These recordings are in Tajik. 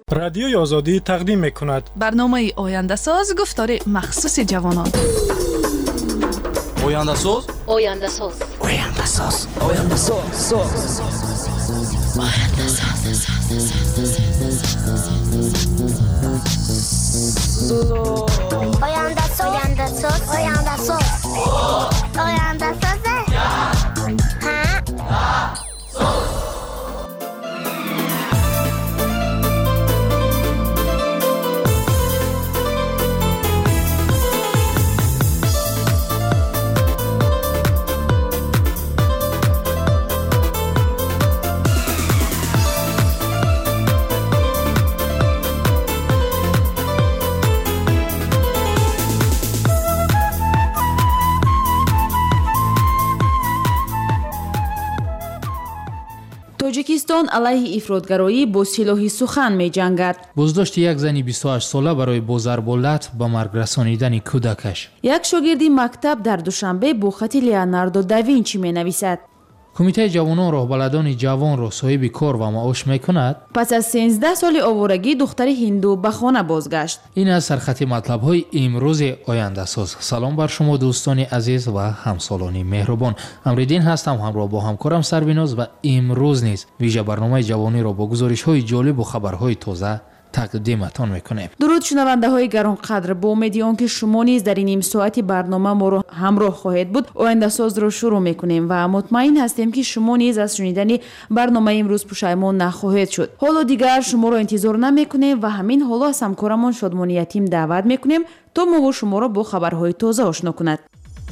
رادیوی آزادی تقدیم می‌کند برنامه آینده‌ساز گفتار مخصوص جوانان. آینده‌ساز آینده‌ساز آینده‌ساز آینده‌ساز тоҷикистон алайҳи ифротгароӣ бо силоҳи сухан меҷангад. боздошти як зани 28 сола барои бо зарбу латф ба марг расонидани кӯдакаш. як шогирди мактаб дар душанбе бо хати леонардо да винчи менависад. кумитаи ҷавонон роҳбаладони ҷавонро соҳиби кор ва маош мекунад. пас аз 13 соли оварагӣ духтари ҳинду ба хона бозгашт. ин аз сархати матлабҳои имрӯзи ояндасоз. салом бар шумо дӯстони азиз ва ҳамсолони меҳрубон. амриддин ҳастам, ҳамроҳ бо ҳамкорам Сарвиноз ва имрӯз низ вижа барномаи ҷавониро бо гузоришҳои ҷолибу хабарҳои тоза тақдиматон мекунем. дуруд шунавандаҳои гаронқадр, бо умеди он ки шумо низ дар ин нимсоати барнома моро ҳамроҳ хоҳед буд, ояндасозро шурӯъ мекунем ва мутмаин ҳастем ки шумо низ аз шунидани барномаи имрӯз пушаймон нахоҳед шуд. ҳоло дигар шуморо интизор намекунем ва ҳамин ҳоло аз ҳамкорамон Шодмони Ятим даъват мекунем то мову шуморо бо хабарҳои тоза ошно кунад.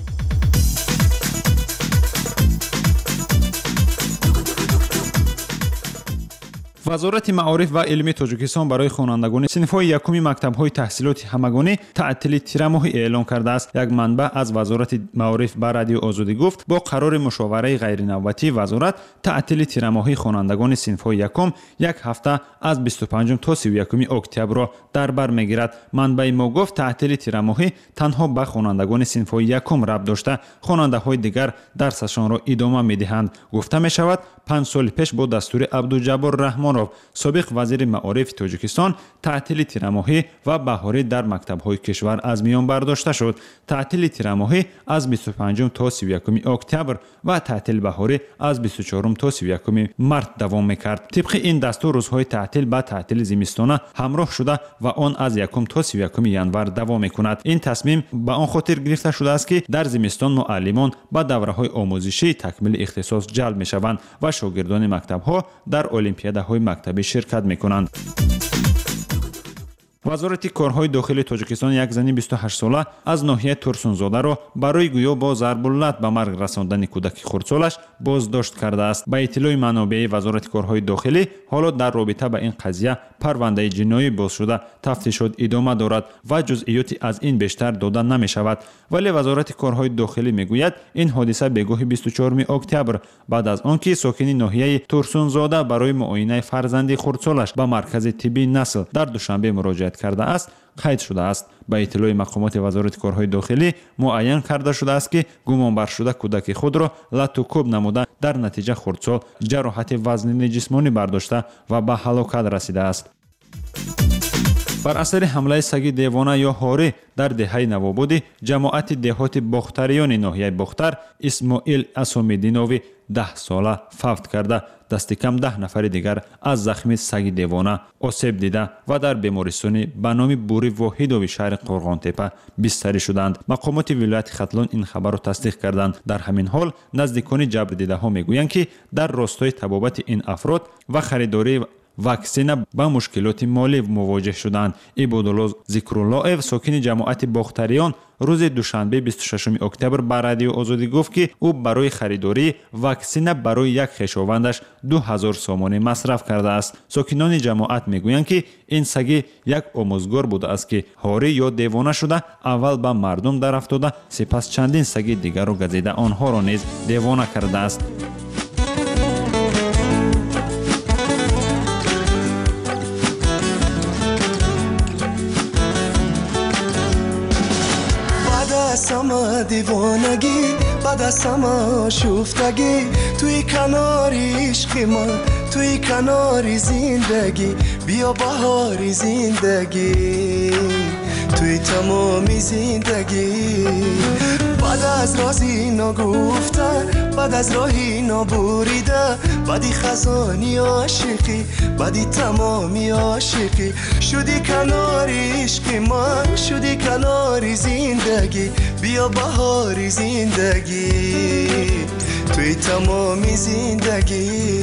вазорати маориф ва илми тоҷикистон барои хонандагони синфҳои якуми мактабҳои таҳсилоти ҳамагонӣ таътили тирамоҳӣ эълон кардааст. як манбаъ аз вазорати маориф ба радиои озодӣ гуфт, бо қарори мушовараи ғайринавбатии вазорат таътили тирамоҳии хонандагони синфҳои якум як ҳафта аз 25 то 31 октябрро дар бар мегирад. манбаи мо гуфт, таътили тирамоҳӣ танҳо ба хонандагони синфҳои якум рабт дошта, хонандаҳои дигар дарсашонро идома медиҳанд. гуфта мешавад, 5 соли пеш бо дастури Абдуҷаббор Раҳмонов, собиқ вазири маорифи Тоҷикистон, таътили тирамоҳӣ ва баҳорӣ дар мактабҳои кишвар аз миён бардошта шуд. таътили тирамоҳӣ аз 25 то 31 октябр ва таътили баҳорӣ аз 24 то 31 март давом мекард. тибқи ин дастур рӯзҳои таътил ба таътили зимистона ҳамроҳ шуда ва он аз 1 то 31 январ давом мекунад. ин тасмим ба он хотир гирифта шудааст ки дар зимистон муаллимон ба давраҳои омӯзишии такмили ихтисос ҷалб мешаванд ва шогирдони мактабҳо дар олимпиадаҳои мактабӣ ширкат мекунанд. вазорати корҳои дохилии Тоҷикистон як зани 28 сола аз ноҳияи Турсунзодаро барои гӯё бо зарбуллат ба марг расондани кӯдаки хурдсолаш боздошт кардааст. ба иттилои манобеи вазорати корҳои дохилӣ, ҳоло дар робита ба ин қазия парвандаи ҷиноӣ боз шуда тафтишот идома дорад ва ҷузъиёти аз ин бештар дода намешавад. вале вазорати корҳои дохилӣ мегӯяд, ин ҳодиса бегоҳи 24 октябр баъд аз он ки сокини ноҳияи Турсунзода барои муоинаи фарзанди хурдсолаш ба маркази тиббии насл дар душанбе муроҷиат кардааст, қайд шудааст. ба иттилои мақомоти вазорати корҳои дохилӣ муайян карда шудааст ки гумонбаршуда кӯдаки худро лату кӯб намуда, дар натиҷа хурдсол ҷароҳати вазнини ҷисмонӣ бардошта ва ба ҳалокат расидааст. бар асари ҳамлаи саги девона ё ҳорӣ дар деҳаи Навободӣ, ҷамоати деҳоти бохтариёни ноҳияи Бохтар Исмоил Асомиддинови 10 сола фавт карда, дасти кам 10 нафари дигар аз захми саги девона осеб дида ва дар бемористони ба номи Бури Воҳидови шаҳри Қурғонтепа бистарӣ шуданд. мақомоти вилояти Хатлон ин хабарро тасдиқ карданд. дар ҳамин ҳол наздикони ҷабрдидаҳо мегӯянд ки дар ростои табобати ин афрод ва харидории ваксина ба мушкилоти молӣ мувоҷеҳ шуданд. Ибодулло Зикруллоев, сокини ҷамоати Бохтариён, рӯзи душанбе 26 октябр ба радиои Озодӣ гуфт ки ӯ барои харидории ваксина барои як хешовандаш 2000 сомонӣ масраф кардааст. сокинони ҷамоат мегӯянд ки ин саги як омӯзгор будааст ки ҳорӣ ё девона шуда аввал ба мардум дарафтода, сипас чандин саги дигарро газида онҳоро низ девона кардааст. Sama divanagi, bada sama shuftagi, tui kanori ishqi man, tui kanori zindagi, بیا بهاری زندگی توی تمامی زندگی بعد از رازی نگفتن بعد از راهی نبریده بعدی خزانی عاشقی بعدی تمامی عاشقی شدی کناری عشق من شدی کناری زندگی بیا بهاری زندگی توی تمامی زندگی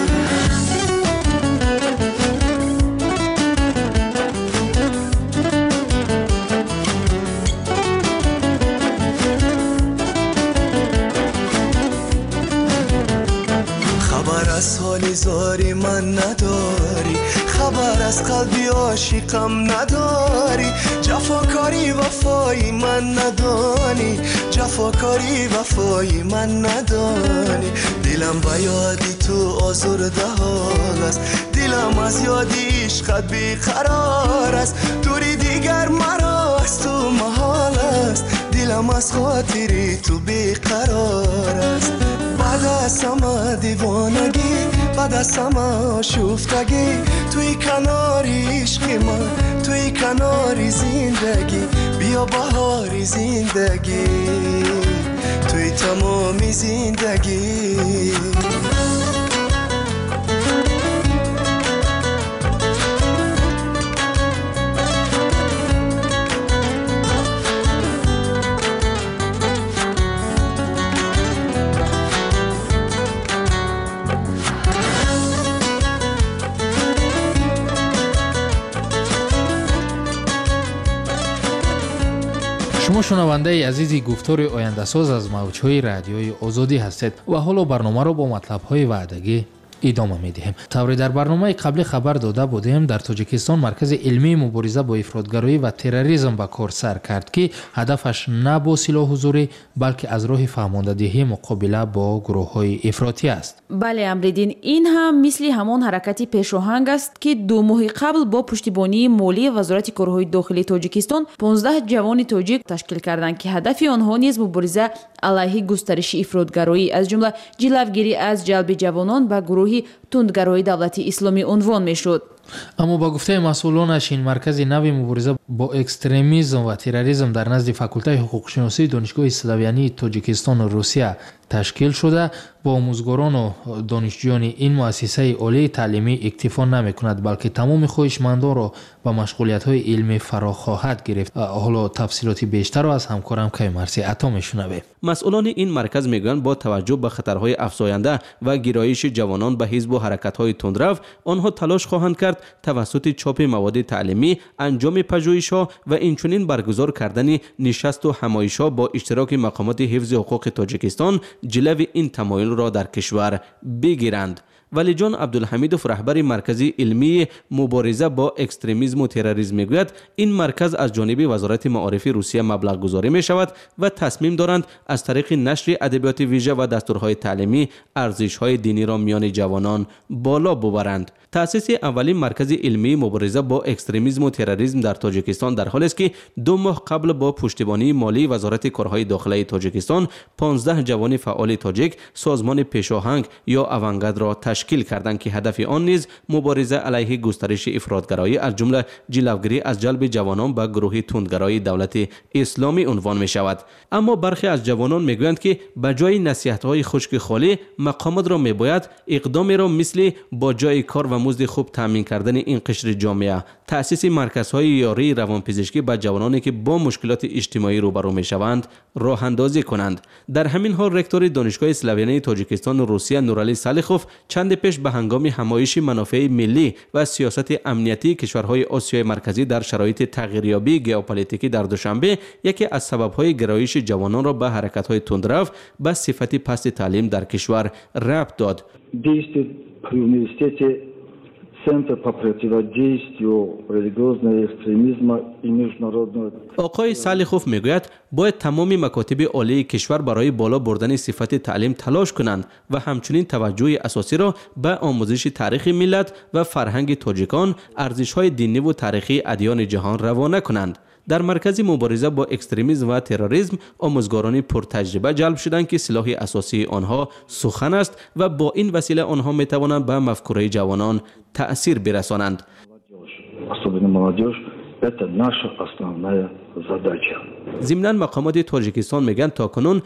خبر از حال زاری من نداری خبر از قلبی عاشقم نداری جفاکاری وفایی من ندانی جفاکاری وفایی من ندانی دلم به یادی تو آزرده حال است دلم از یادی عشقت بیقرار است دوری دیگر مرا از تو محال است دلم از خاطری تو بیقرار است بعد از همه دیوانگی بعد از همه شفتگی توی کناری عشق من توی کناری زندگی بیا بهاری زندگی توی تمامی زندگی شما شنونده عزیزی گفتار آینده‌ساز از موج‌های رادیوی آزادی هستید و حالا برنامه را با مطلب‌های وعدگی ادامه می‌دهیم. طوری در برنامه قبلی خبر داده بودیم در تاجیکستان مرکز علمی مبارزه با افراطگرایی و تروریسم به کار سر کرد که هدفش نه با سلاح حضوری بلکه از راه فهماندهی مقابله با گروه‌های افراطی است. بله امریدین، این هم مثل همان حرکتی پیشاهنگ است که 2 ماه قبل با پشتیبانی مالی وزارت کارهای داخلی تاجیکستان 15 جوان تاجیک تشکیل کردند که هدف آنها نیز مبارزه علیه گسترش افراطگرایی از جمله جلوگیری از جلب جوانان به گروه تندگرای دولت اسلامی عنوان میشد. اما با گفته مسئولانش این مرکز نوی مبارزه با اکستریمیسم و تروریسم در نزد فاکولته حقوق شناسی دانشگاه سلاویانی تاجیکستان و روسیه تشکیل شده با آموزگاران و دانشجویان این مؤسسه عالی تعلیمی اکتفا نمی‌کند بلکه تمام خواهشمندان را به مشغولیت‌های علمی فرا خواهد گرفت. حالا تفصیلات بیشتر را از همکارم کیمرسی عطا می‌شنویم. مسئولان این مرکز میگویند با توجه به خطرهای افزاینده و گرایش جوانان به حزب و حرکت‌های تندرو آنها تلاش خواهند کرد توسط چاپ مواد تعلیمی، انجام پژوهش‌ها و اینچنین برگزار کردن نشست و همایش‌ها با اشتراک مقامات حفظ حقوق تاجیکستان جلوی این تمایل را در کشور بگیرند. ولی جان عبدالحمیدوف رهبر مرکز علمی مبارزه با اکستریمیسم و تروریسم میگوید این مرکز از جانب وزارت معارف روسیه مبلغ گذاری می شود و تصمیم دارند از طریق نشر ادبیات ویژه و دستورهای تعلیمی ارزش‌های دینی را میان جوانان بالا ببرند. تأسیس اولین مرکز علمی مبارزه با اکستریمیسم و تروریسم در تاجیکستان در حالی است که 2 ماه قبل با پشتیبانی مالی وزارت کارهای داخلی تاجیکستان 15 جوان فعال تاجیک سازمان پیشاهنگ یا اوانگارد را تشکیل کردند که هدف آن نیز مبارزه علیه گسترش افراطگرایی از جمله جلوگیری از جلب جوانان به گروه تندگرای دولت اسلامی عنوان می شود. اما برخی از جوانان میگویند که به جای نصیحت‌های خشک خالی مقامات را میباید اقدامی را مثل با جای کار و مزد خوب تامین کردن این قشر جامعه، تأسیس مرکزهای یاری روانپزشکی به جوانانی که با مشکلات اجتماعی روبرو میشوند راه اندازی کنند. در همین حال رکتور دانشگاه اسلاویانی تاجیکستان و روسیه نورعلی صالحوف چند پیش به هنگام همایش منافع ملی و سیاست امنیتی کشورهای آسیای مرکزی در شرایط تغییریابی ژئوپلیتیکی در دوشنبه یکی از سبب‌های گرایش جوانان را به حرکت‌های تندرو به صفت پست تعلیم در کشور ربط داد. Центр по противодействию религиозного экстремизма и международного. آقای صالحوف میگوید باید تمام مکاتب عالی کشور برای بالا بردن صفت تعلیم تلاش کنند و همچنین توجه اساسی را به آموزش تاریخ ملت و فرهنگ تاجیکان، ارزش‌های دینی و تاریخی ادیان جهان روانه کنند. در مرکز مبارزه با اکستریمیسم و تروریسم آموزگاران پرتجربه جلب شدند که سلاح اساسی آنها سخن است و با این وسیله آنها می توانند به مفکوره جوانان تأثیر برسانند. особенно молодежь, это наша основная задача. ضمناً مقامات تاجیکستان میگن تاکنون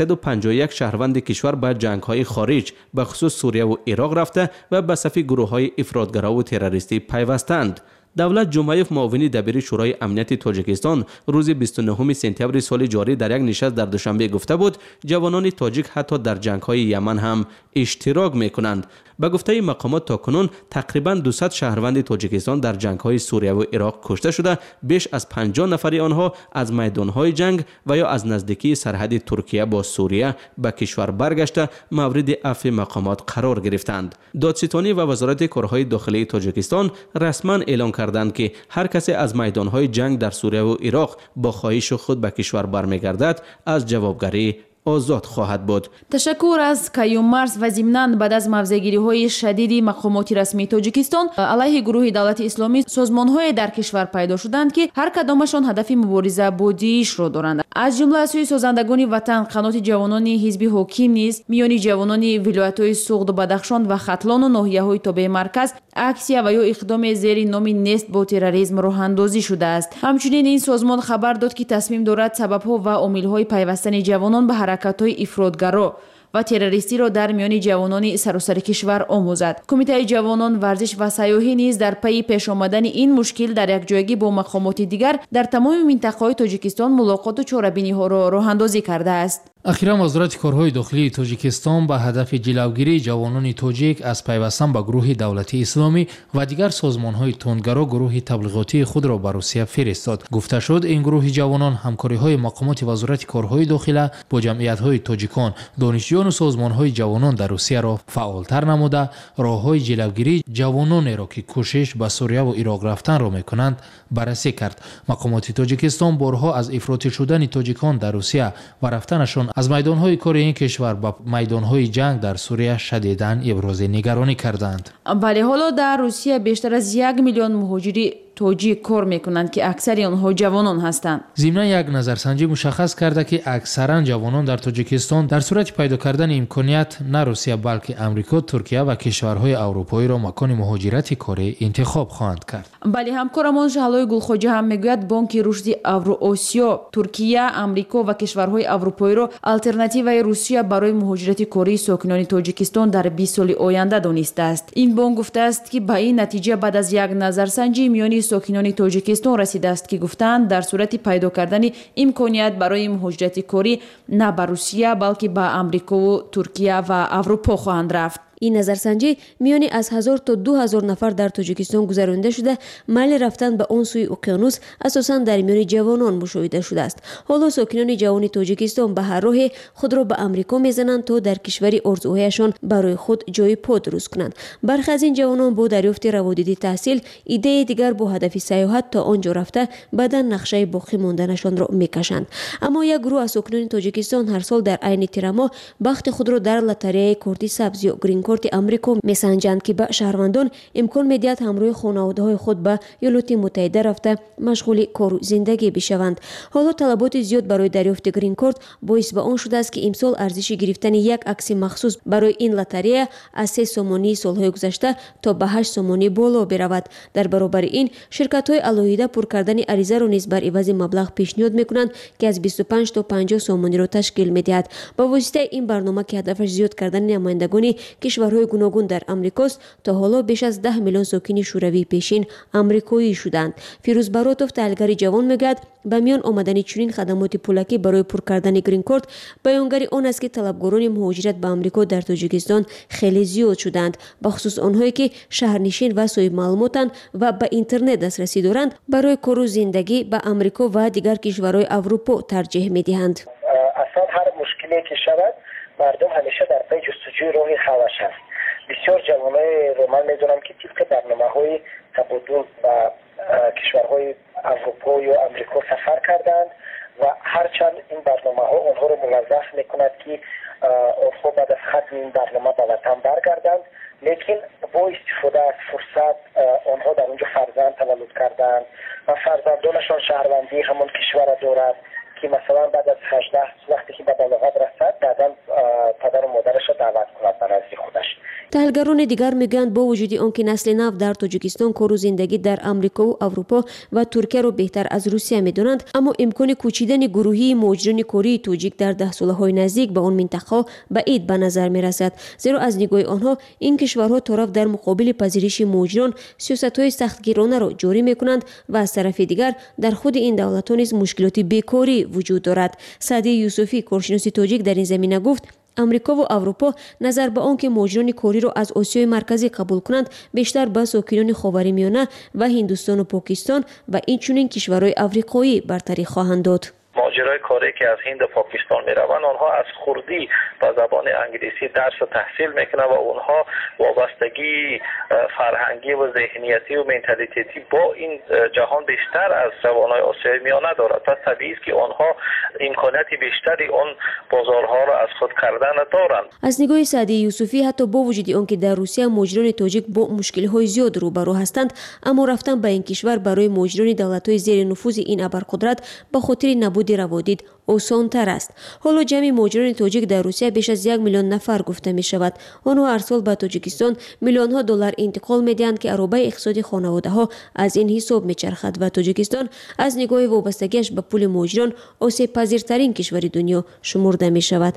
651 شهروند کشور به جنگ‌های خارج به خصوص سوریه و عراق رفته و به صف گروه‌های افراطگرا و تروریستی پیوستند. دولت جمعیف معاون دبیر شورای امنیت تاجیکستان روز 29 سپتامبر سال جاری در یک نشست در دوشنبه گفته بود جوانان تاجیک حتی در جنگ‌های یمن هم اشتراک می‌کنند. به گفته مقامات تاکنون تقریباً 200 شهروند تاجیکستان در جنگ‌های سوریه و عراق کشته شده، بیش از 50 نفر آنها از میدان‌های جنگ و یا از نزدیکی سرحد ترکیه با سوریه به کشور برگشته مورد عفو مقامات قرار گرفتند. دادستانی و وزارت کارهای داخلی تاجیکستان رسما اعلام کردند که هر کسی از میدان‌های جنگ در سوریه و عراق با خواهش خود به کشور برمیگردد از جوابگری آزاد خواهد بود. تشکر از کیوم مرز و ضمناً بعد از موضع‌گیری‌های شدید مقامات رسمی تاجیکستان علیه گروه دولت اسلامی سازمان‌های در کشور پیدا شدند که هر کدامشان هدف مبارزه با داعش را دارند. از جمله از سوی سازندگان وطن قنات جوانان حزب حاکم نیز میان جوانان ولایت‌های سوغد و بدخشان و ختلان و ناحیه‌های تابع مرکز اکسیا و یا اقدام زیر نام نست با تروریسم راه اندازی شده است. همچنین این سازمان خبر داد که تصمیم دارد سبب‌ها و عامل‌های پیوستن جوانان به حرکت‌های افراطگرا و تروریستی را در میان جوانان سراسر کشور آموزد. کمیته جوانان ورزش و سیاحی نیز در پی پیش آمدن این مشکل در یک جایگی با مقامات دیگر در تمام منطقه‌های تاجیکستان ملاقات و چاره‌بینی‌ها را راه اندازی کرده است. اخیرا وزارت کارهای داخلی تاجیکستان به هدف جلوگیری جوانان تاجیک از پیوستن به گروه دولتی اسلامی و دیگر سازمان‌های تندگرا گروه تبلیغاتی خود را به روسیه فرستاد. گفته شد این گروه جوانان همکاری‌های مقامات وزارت کارهای داخلی با جمعیت‌های تاجیکان، دانشجویان و سازمان‌های جوانان در روسیه را فعالتر نموده راه‌های جلوگیری جوانان را که کوشش به سوریه و عراق رفتن را می‌کنند بررسی کرد. مقامات تاجیکستان بارها از افراطی شدن تاجیکان در روسیه و رفتنشان از میدان‌های کار این کشور به میدان‌های جنگ در سوریه شدیداً ابراز نگرانی کردند. ولی حالا در روسیه بیشتر از 1 میلیون مهاجری تاجیک کار میکنند که اکثر آنها جوانان هستند. ضمن یک نظرسنجی مشخص کرده که اکثرا جوانان در تاجیکستان در صورت پیدا کردن امکانیت نه روسیه بلکه امریکا، ترکیه و کشورهای اروپایی را مکان مهاجرت کاری انتخاب خواهند کرد. ولی همکارمان شهلای گلخواجه هم میگوید بانک رشد اوراسیا، ترکیه، امریکا و کشورهای اروپایی را آلترناتیوی روسیه برای مهاجرت کاری ساکنان تاجیکستان در 20 سال آینده دانسته است. این بانک گفته است که به این نتیجه بعد از یک نظرسنجی میان ساکنان تاجیکستان رسیده است که گفتند در صورت پیدا کردن امکانیت برای مهاجرت کاری نه به روسیه بلکه به امریکا و ترکیه و اروپا خواهند رفت. این نظرسنجی میانی از 1000 تا 2000 نفر در تاجیکستان گذرانده شده. میل رفتن به آن سوی اقیانوس اساساً در میان جوانان مشاهده شده است. حالا ساکنان جوان تاجیکستان به هر راهی خود را به امریکا میزنند تا در کشوری آرزوهایشان برای خود جای پا درست کنند. برخی از این جوانان با دریافت روادید تحصیل ایده دیگر با هدف سیاحت تا آنجا رفته بعدا نقشه باقی ماندنشان را میکشند. اما یک گروه از ساکنان تاجیکستان هر سال در عین تیر ماه بخت خود را در لاتاری کارت سبز یا گرین کارت امریکا میسنجند که به شهروندان امکان میدهد همراه خانواده‌های خود به ایالات متحده رفته مشغول کار و زندگی بشوند. حالا طلبات زیاد برای دریافت گرین کارت باعث به آن شده است که امسال ارزش گرفتن یک عکس مخصوص برای این لاتاری از 3 سومانی سالهای گذشته تا به 8 سومانی بالا برود. در برابر این شرکت‌های علاهیده پر کردن عریضه را نیز بر عوض مبلغ پیشنهاد میکنند که از 25 تا 50 سومانی را تشکیل میدهد. با واسطه این برنامه که هدفش زیاد کردن نمایندگان کشورهای گوناگون در امریکاست تا حالا بیش از 10 میلیون ساکن شوروی پیشین امریکایی شدند. فیروز براتوف تحلیلگر جوان میگوید به میان آمدن چنین خدمات پولکی برای پر کردن گرین کارت بیانگر آن است که طلبگاران مهاجرت به امریکا در تاجیکستان خیلی زیاد شدند، بخصوص آنهایی که شهرنشین و صاحب معلوماتند و به اینترنت دسترسی دارند برای کار و زندگی به امریکا و دیگر کشورهای اروپا ترجیح میدهند. اصلا هر مشکلی که شود مردم همیشه در پی جستجوی راه حلش است. بسیار جوانای رو من میدونم که طبق برنامه‌های تبادل با کشورهای اروپا یا امریکا سفر کردند و هرچند این برنامه‌ها آنها رو موظف میکند که آنها بعد از ختم این برنامه به وطن برگردند، لیکن با استفاده از فرصت آنها در اونجا فرزند تولد کردند و فرزندانشان شهروندی همان کشور دارد که مثلا بعد از 18 وقتی که به بلاغت رسد بعدا پدر و مادرش را دعوت کند به نزد خودش. تحلیلگران دیگر میگویند با وجود آنکه نسل نو در تاجیکستان کار و زندگی در آمریکا و اروپا و ترکیه را بهتر از روسیه میدانند، اما امکان کوچیدن گروهی مهاجران کوری توجیک در 10 سالهای نزدیک به آن منطقه بعید به نظر میرسد، زیرا از نگاه آنها این کشورها طرف در مقابل پذیرش مهاجران سیاست‌های سختگیرانه را جاری میکنند و از طرف دیگر در خود این دولت‌ها نیز مشکلات بیکاری وجود دارد. سعدی یوسفی کارشناس تاجیک در این زمینه گفت امریکا و اروپا نظر به آنکه مهاجران کوری را از آسیای مرکزی قبول کنند بیشتر به ساکنان خاورمیانه و هندوستان و پاکستان و اینچنین کشورهای آفریقایی برتری خواهند داد. مهاجرای کوری که از هند و پاکستان میروند آنها از خردی به زبان انگلیسی درس و تحصیل میکنند و اونها وابستگی فرهنگی و ذهنیتی و منتالیتی با این جهان بیشتر از جوانای آسیای میانه دارد. پس طبیعی است که آنها امکانات بیشتری آن بازارها را از خود کردن دارند. از نگاه سعدی یوسفی حتی با وجود آنکه در روسیه مهاجران تاجیک با مشکل‌های زیاد روبرو هستند، اما رفتن به این کشور برای مهاجران دولت‌های زیر نفوذ این ابرقدرت به خاطر نبود روادید آسان‌تر است. حالا جمعی مهاجران تاجیک در روسیه بیش از 1 میلیون نفر گفته می شود. آنها هر سال به تاجیکستان میلیون‌ها دلار انتقال می‌دهند که عرابه اقتصادی خانواده‌ها از این حساب می‌چرخد و تاجیکستان از نگاه وابستگیش به پول مهاجران آسیب پذیرترین کشور دنیا شمرده می شود.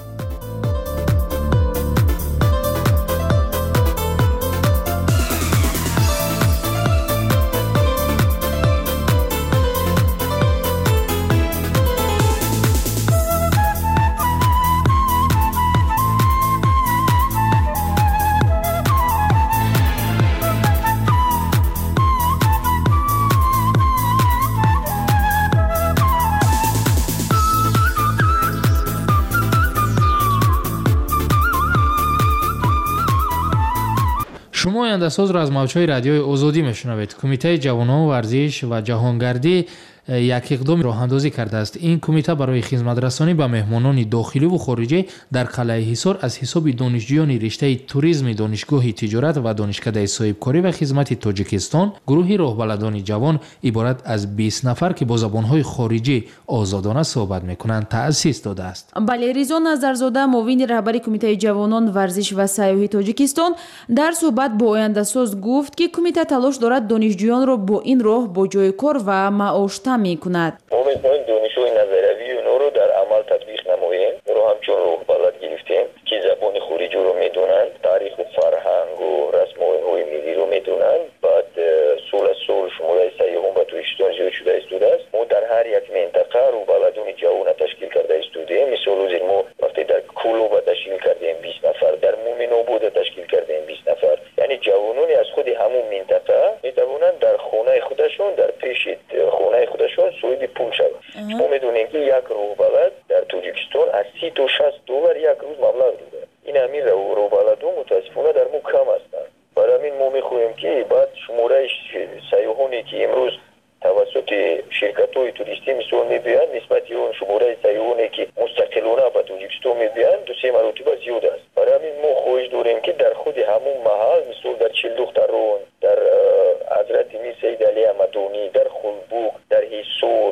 شما آینده‌ساز را از موج‌های رادیوی آزادی میشنوید. کمیته جوانان ورزش و جهانگردی یک اقدام راه اندازی کرده است. این کمیته برای خدمت رسانی به مهمانان داخلی و خارجی در قلعه حصار از حساب دانشجویان رشته توریسم دانشگاه تجارت و دانشکده صاحبکاری و خدمت تاجیکستان گروهی راهبردان جوان عبارت از 20 نفر که با زبان‌های خارجی آزادانه صحبت می‌کنند تأسیس داده است. بله، رضا نظرزاده معاون رهبر کمیته جوانان ورزش و سیاحت تاجیکستان در صحبت با آینده‌ساز گفت که کمیته تلاش دارد دانشجویان را با این راه با جای کار و معاش می کند. امیدواریم دانش‌های نظریوی اونها رو در عمل تطبیق نماییم. رو همچون راه بلد گرفتیم که زبان خارجی رو میدونند، تاریخ و فرهنگ و رسم و آیین‌های ملی رو میدونند. بعد سال از سال شماره سیاحان به تویشتان زیاد شده است. ما در هر یک منطقه رو بلدان جوان تشکیل کرده استودیم. مثال وزیر ما وقتی در کولو تشکیل کردیم 20 نفر، در مومن‌آباد تشکیل کردیم 20 نفر. یعنی جوانانی از خود همون منطقه میتوانند در خانه خودشون در پیش خانه خودشون صاحب پول شوند. ما میدونیم که یک راهبلد در تاجیکستان از 30 تا 60 دلار یک روز مبلغ داره. این همین راهبلدها متاسفانه در ما کم هستند. برای همین ما میخواهیم که بعد شماره سیاحانی که امروز توسط شرکت‌های توریستی مثال میبیند نسبت اون شماره سیاحانی که مستقلانه به تاجیکستان میبیند 2-3 مرتبه زیاد است. برای همین ما خواهش داریم که در خود همون محل مثال در چلدختران، در حضرت میر سید علی احمدانی، در خلبوک، در حصار،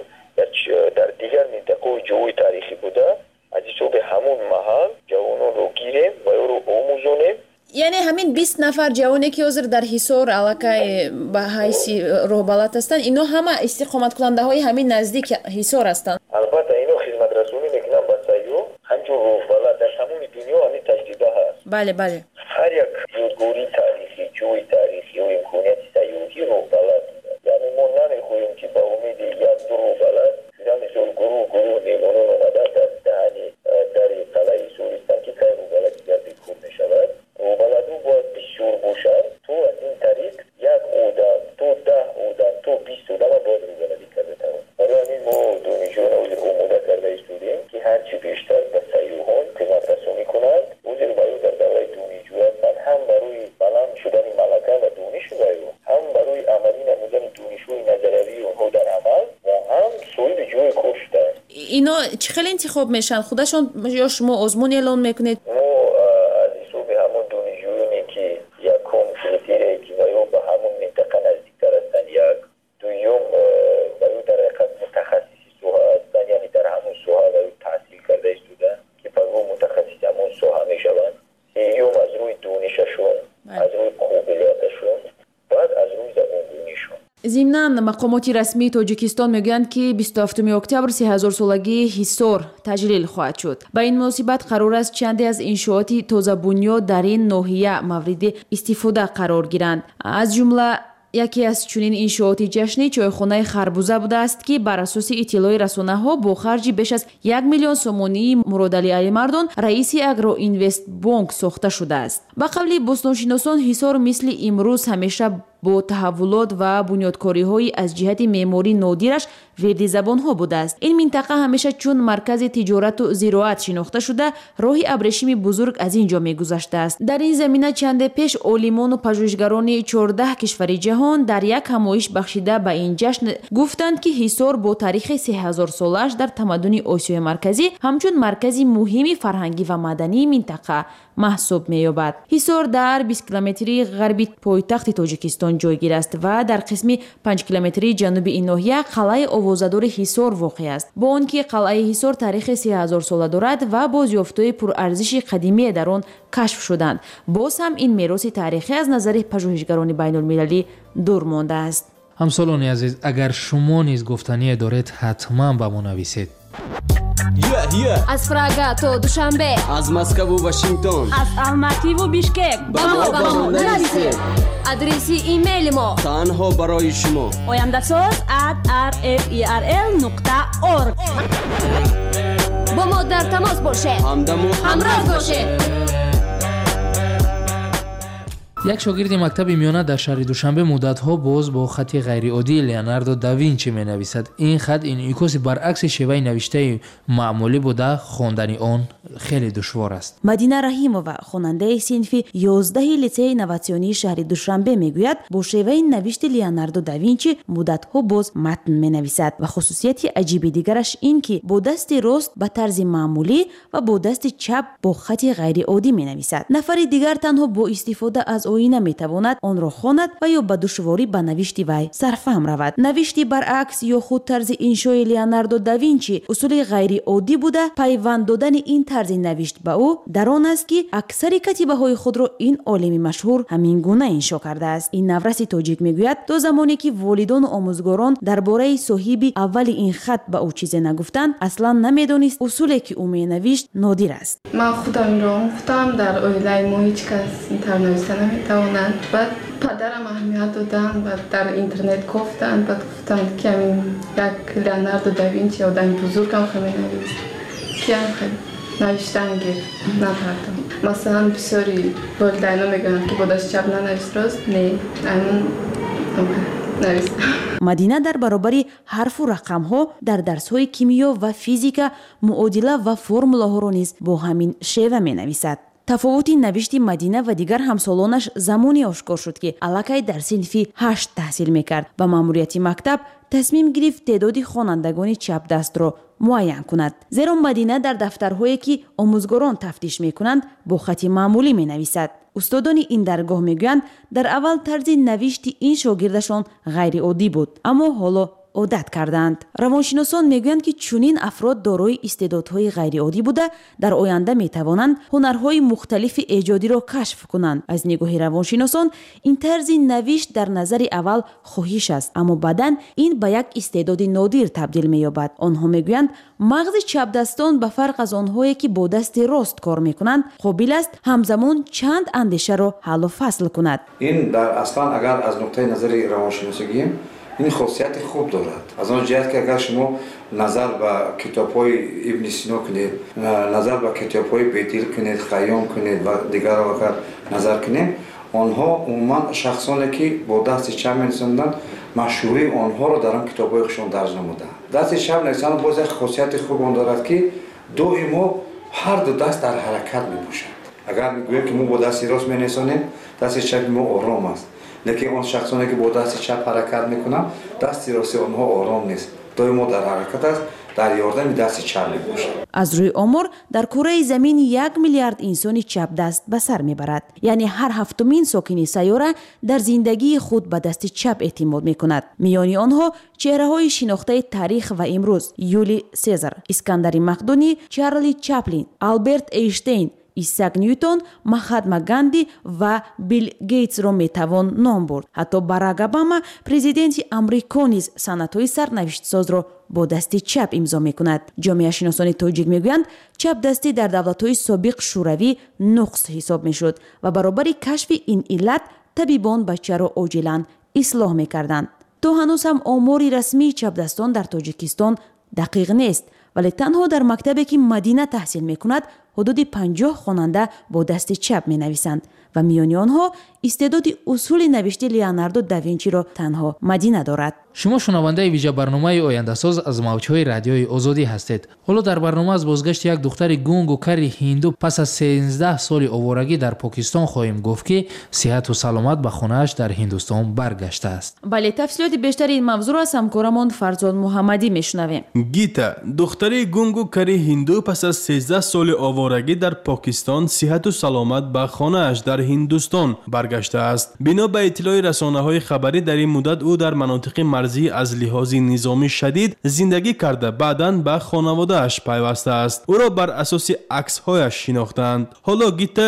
در دیگر منطقه‌های جای تاریخی بوده از حساب همون محل جوانان رو گیریم و او رو آموزونیم. یعنی همین 20 نفر جوانی که حاضر در حصار علاقه به حیث راهبلد هستند اینا همه استقامت کننده های همین نزدیک حصار هستند. البته اینا خدمت رسانی میکنن به سیاح، همچون راهبلد در تمام دنیا همین تجربه هست. بله. هر یک یادگاری تاریخی، جای تاریخی و امکانیت سیاحتی راهبلد. یعنی ما نمیخواهیم که با امید یک دو راهبلد شدن مثل گروه میمانان آمدن در دهنی در قلعه حصارستان که که راهبلد دیگر بیکار میشود. راهبلدها باید بسیار باشند تو از این طریق یک آدم تو 10 آدم تو 20 آدم باید راهبلدی کرده توان. برای همین ما دانشجویان وزیر آماده کرده استودیم که هرچی بیشتر به سیاحان خدمت رسانی کنند. وزیر باید در دوره دانشجویان هم برای بلند شدن ملکه و دانش باید هم برای عملی نمودن دانش‌های نظریوی اونها در عمل و هم صاحب جای کار شدن. اینا چه خیلی انتخاب میشن خودشون یا شما آزمون اعلان میکنید؟ ما از حساب همون دانشجویانی که یکم کریتریایی که باید به همون منطقه نزدیکتر هستن، یک دوم باید در حقیقت متخصصی سوها هستن، یعنی در мақомоти расмии тоҷикистон мегӯянд ки 27 октябр 3000-солагии ҳисор таҷлил хоҳад шуд. ба ин муносибат қарор аст чанде аз иншооти тозабунёд дар ин ноҳия мавриди истифода қарор гиранд. аз ҷумла яке аз чунин иншооти ҷашнӣ чойхонаи Харбуза будааст ки бар асоси иттилои расонаҳо бо харҷи беш аз 1 миллион сомонии Муродали Алимардон раиси Агроинвестбонк сохта шудааст. ба қавли босношиносон ҳисор мисли имрӯз ҳамеша бо таҳаввулот ва бунёдкориҳои аз ҷиҳати меъморӣ нодираш вердизабонҳо будааст. ин минтақа ҳамеша чун маркази тиҷорату зироат шинохта шуда роҳи абрешими бузург аз ин ҷо мегузаштааст. дар ин замина чанде пеш олимону пажӯҳишгарони 14 кишвари ҷаҳон дар як ҳамоиш бахшида ба ин ҷашн гуфтанд ки ҳисор бо тарихи 3000-солааш дар тамаддуни Осиёи марказӣ ҳамчун маркази муҳими фарҳангӣ ва мадании минтақа маҳсуб меёбад. ҳисор дар 20 километри ғарби пойтахти Тоҷикистон ҷойгир аст ва дар қисми 5 километри ҷануби ин ноҳия қалъаи овозадори ҳисор воқеъ аст. бо он ки қалъаи ҳисор тарихи 3000 сола дорад ва бозёфтҳои пурарзиши қадимие дар он кашф шуданд, боз ҳам ин мероси таърихӣ аз назари пажӯҳишгарони байнулмилалӣ дур мондааст. ҳамсолони азиз, агар шумо низ гуфтание доред, ҳатман ба мо нависед. аз Прага то Душанбе, аз Москву Вашингтон, аз Алмативу Бишкек ба мо нависед. адреси имейли мо танҳо барои шумо oyandasoz@rferl.org. бо мо дар тамос бошед, ҳамроҳ бошед. як шогирди мактаби миёна дар шаҳри Душанбе муддатҳо боз бо хати ғайриоддии Леонардо да Винчи менависад. ин хат инъикоси баръакси шеваи навиштаи маъмулӣ буда хондани он хеле душвор аст. Мадина Раҳимова, хонандаи синфи 11 лицеи инноватсионии шаҳри Душанбе мегӯяд, бо шеваи навишти Леонардо да Винчи муддатҳо боз матн менависад ва хусусияти аҷиби дигараш ин ки бо дасти рост ба тарзи маъмулӣ ва бо дасти чап бо хати ғайриоддӣ менависад. нафари дигар танҳо бо истифода аз оина метавонад онро хонад ва ё ба душворӣ ба навишти вай сарфаҳм равад. навишти баръакс ё худ тарзи иншои Леонардо да Винчи усули ғайриоддӣ буда, пайванд додани ин тарзи навишт ба ӯ дар он аст ки аксари катибаҳои худро ин олими машҳур ҳамин гуна иншо кардааст. ин навраси тоҷик мегӯяд, то замоне ки волидону омӯзгорон дар бораи соҳиби аввали ин хат ба ӯ чизе нагуфтанд, аслан намедонист усуле ки ӯ менавишт нодир аст. ман худам инро гуфтам, дар оилаи мо ҳеҷ кас интер нависта наметавонад. баъд падарам аҳамият доданд ва дар интернет гуфтанд. баъд гуфтанд ки ҳамин як Леонардо да Винчи одами бузургам менавист, ки ҳам хеле навиштан гир накардам. масалан бисёри волидайно мегӯянд ки бо дасти чап нанавис, рост не аймон навист. Мадина дар баробари ҳарфу рақамҳо дар дарсҳои кимиё ва физика, муодила ва формулаҳоро низ бо ҳамин шева менависад. тафовути навишти Мадина ва дигар ҳамсолонаш замоне ошкор шуд ки аллакай дар синфи 8 таҳсил мекард ва маъмурияти мактаб тасмим гирифт теъдоди хонандагони чапдастро муайян кунад. зеро Мадина дар дафтарҳое ки омӯзгорон тафтиш мекунанд бо хати маъмулӣ менависад. устодони ин даргоҳ мегӯянд, дар аввал тарзи навишти ин шогирдашон ғайриоддӣ буд, аммо ҳоло عادت کردند. روانشناسان میگویند که چنین افراد دارای استعدادهای غیرعادی بوده در آینده میتوانند هنرهای مختلف ایجادی را کشف کنند. از نگاه روانشناسان این طرز نوشت در نظر اول خواهش است، اما بعداً این به یک استعداد نادر تبدیل می‌یابد. آنها میگویند مغز چپ دستان به فرق از آنهایی که با دست راست کار میکنند قابل است همزمان چند اندیشه را حل و فصل کند. این در اصلا اگر از نقطه نظر روانشناسی بگیم این خاصیت خوب دارد. از آن جهت که اگر شما نظر به کتاب‌های ابن سینا کنید، نظر به کتاب‌های بیدل کنید، خیام کنید و دیگر را اگر نظر کنید، آنها عموما شخصانی که با دست چپ می‌نویسند مشهوری آنها را در آن کتاب‌هایشان درج نمودند. دست چپ نویسنده باز یک خاصیت خوب آن دارد که دائما هر دو دست در حرکت می‌باشد. اگر میگوییم که ما با دست راست می‌نویسیم، دست چپ ما آرام است. لیکن آن شخصانی که با دست چپ حرکت میکنند دست راست آنها آرام نیست، دائما در حرکت است، در یاردن دست چپ میباشد. از روی آمار در کره زمین 1 میلیارد انسانی چپ دست به سر میبرد، یعنی هر هفتمین ساکن سیاره در زندگی خود به دست چپ اعتماد میکند. میان آنها چهره‌های شناخته تاریخ و امروز: یولی سزار، اسکندر مقدونی، چارلی چاپلین، آلبرت اینشتین، исак ньютон, маҳатма ганди ва билл гейтсро метавон ном бурд. ҳатто барак обама президенти амрико низ санадҳои сарнавиштсозро бо дасти чап имзо мекунад. ҷомеашиносони тоҷик мегӯянд чапдастӣ дар давлатҳои собиқ шӯравӣ нуқс ҳисоб мешуд ва баробари кашфи ин иллат табибон бачаро оҷилан ислоҳ мекарданд. то ҳанӯз ҳам омори расмии чапдастон дар тоҷикистон дақиқ нест, вале танҳо дар мактабе ки Мадина таҳсил мекунад ҳудуди 50 хонанда бо дасти чап менависанд ва миёни онҳо истеъдоди усули навишти Леонардо да Винчиро танҳо Мадина дорад. шумо шунавандаи виҷа барномаи ояндасоз аз мавҷҳои радиои озодӣ ҳастед. ҳоло дар барнома аз бозгашти як духтари гунгу кари ҳинду пас аз 13 соли оварагӣ дар покистон хоҳем гуфт ки сеҳату саломат ба хонааш дар Ҳиндустон баргаштааст. бале тафсилоти бештари ин мавзӯъро аз ҳамкорамон Фарзод Муҳаммадӣ мешунавем. гита духтари гунгу кари ҳинду пас аз 13 соли оварагӣ дар покистон сеҳату саломат ба хонааш дар Ҳиндустон баргаштааст. бино ба иттилои расонаҳои хабарӣ дар ин муддат ӯ дар манотиқи марзӣ аз лиҳози низомӣ шадид зиндагӣ карда баъдан ба хонаводааш пайвастааст. ӯро бар асоси аксҳояш шинохтанд. ҳоло гита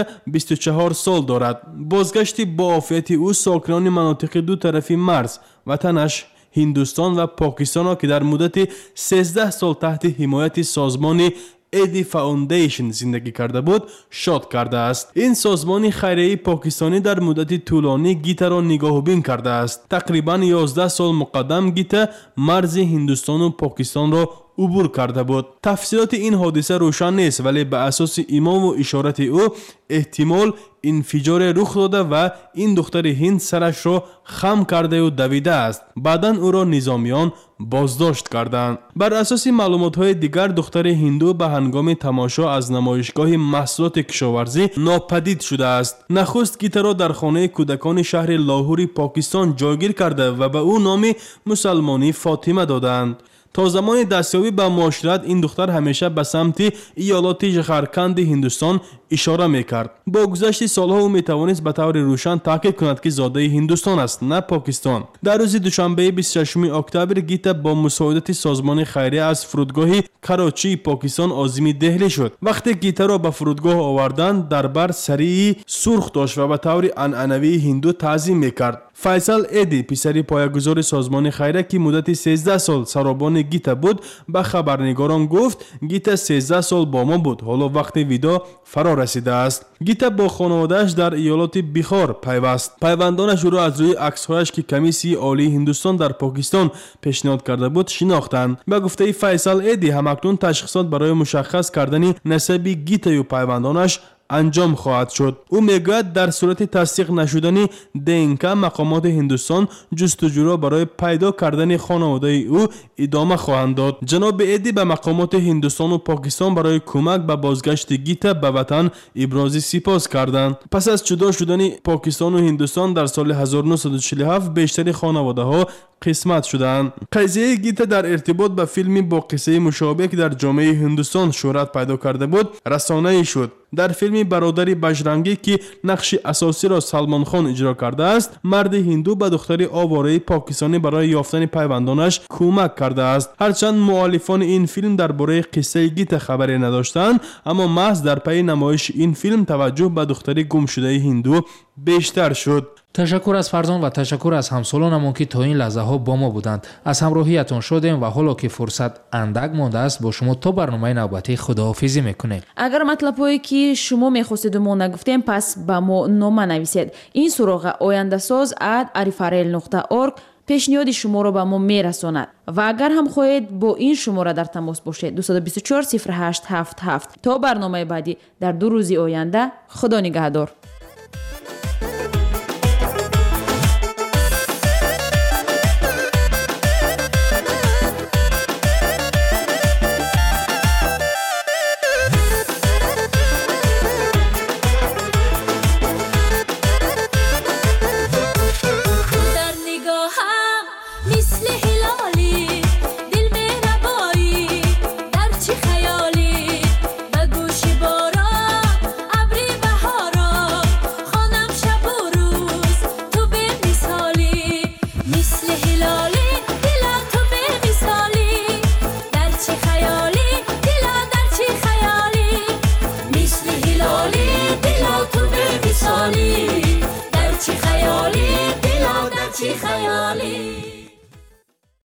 24 сол дорад. бозгашти боофияти ӯ сокинони манотиқи ду тарафи марз ватанаш Ҳиндустон ва Покистонро ки дар муддати 13 сол таҳти ҳимояти созмони Eddie Foundation зиндагӣ карда буд шод кардааст. ин созмони хайрияи покистонӣ дар муддати тӯлонӣ гитаро нигоҳубин кардааст. тақрибан 11 сол муқаддам гита марзи Ҳиндустону Покистонро убур карда буд. тафсилоти ин ҳодиса рӯшан нест, вале ба асоси имову ишорати ӯ эҳтимол инфиҷоре рух дода ва ин духтари ҳинд сарашро хам кардаю давидааст. баъдан ӯро низомиён боздошт карданд. бар асоси маълумотҳои дигар духтари ҳинду ба ҳангоми тамошо аз намоишгоҳи маҳсулоти кишоварзӣ нопадид шудааст. нахуст гитаро дар хонаи кӯдакони шаҳри Лоҳури Покистон ҷойгир карда ва ба ӯ номи мусалмонӣ Фотима доданд. то замони дастёбӣ ба муошират ин духтар ҳамеша ба самти иёлоти Жахарканди Ҳиндустон ишора мекард. бо гузашти солҳо ӯ метавонист ба таври рӯшан таъкид кунад ки зодаи Ҳиндустон аст, на Покистон. дар рӯзи душанбеи 26 октябр гита бо мусоидати созмони хайрия аз фурудгоҳи Карочии Покистон озими Деҳлӣ шуд. вақте гитаро ба фурудгоҳ оварданд, дар бар сарии сурх дошт ва ба таври анъанавии ҳинду таъзим мекард. Файсал Эди, писари поягузори созмони хайрия ки муддати 13 сол саробони гита буд, ба хабарнигорон гуфт: гита 13 сол бо мо буд, ҳоло вақти видо фаро расидааст. гита бо хонаводааш дар иёлоти Бихор пайваст. пайвандонаш ӯро аз рӯи аксҳояш ки комиссии олии Ҳиндустон дар Покистон пешниҳод карда буд шинохтанд. ба гуфтаи Файсал Эди, ҳамакнун ташхисот барои мушаххас кардани насаби гитаю пайвандонаш анҷом хоҳад шуд. ӯ мегӯяд дар сурати тасдиқ нашудани ДНК мақомоти Ҳиндустон ҷустуҷӯро барои пайдо кардани хонаводаи ӯ идома хоҳанд дод. ҷаноби Эди ба мақомоти Ҳиндустону Покистон барои кӯмак ба бозгашти гита ба ватан ибрози сипос карданд. пас аз ҷудо шудани Покистону Ҳиндустон дар соли 1947 бештари хонаводаҳо қисмат шуданд. қазияи гита дар иртибот ба филми бо қиссаи мушобеҳ ки дар ҷомеаи Ҳиндустон шӯҳрат пайдо карда буд расонаӣ шуд. дар филми бародари бажрангӣ ки нақши асосиро Салмонхон иҷро кардааст, марди ҳинду ба духтари овораи покистонӣ барои ёфтани пайвандонаш кӯмак кардааст. ҳарчанд муаллифони ин филм дар бораи қиссаи гита хабаре надоштанд, аммо маҳз дар пайи намоиши ин филм таваҷҷӯҳ ба духтари гумшудаи ҳинду бештар шуд. ташаккур аз Фарзон ва ташаккур аз ҳамсолонамон ки то ин лаҳзаҳо бо мо буданд. аз ҳамроҳиятон шодем ва ҳоло ки фурсат андак мондааст, бо шумо то барномаи навбатӣ худоҳофизӣ мекунем. агар матлабҳое ки шумо мехостеду мо нагуфтем, пас ба мо нома нависед. ин суроға oyandasoz@arifarel.org пешниҳоди шуморо ба мо мерасонад. ва агар ҳам хоҳед бо ин шумора дар тамос бошед 224 0877. то барномаи баъдӣ дар 2 рӯзи оянда, худо нигаҳдор. مثل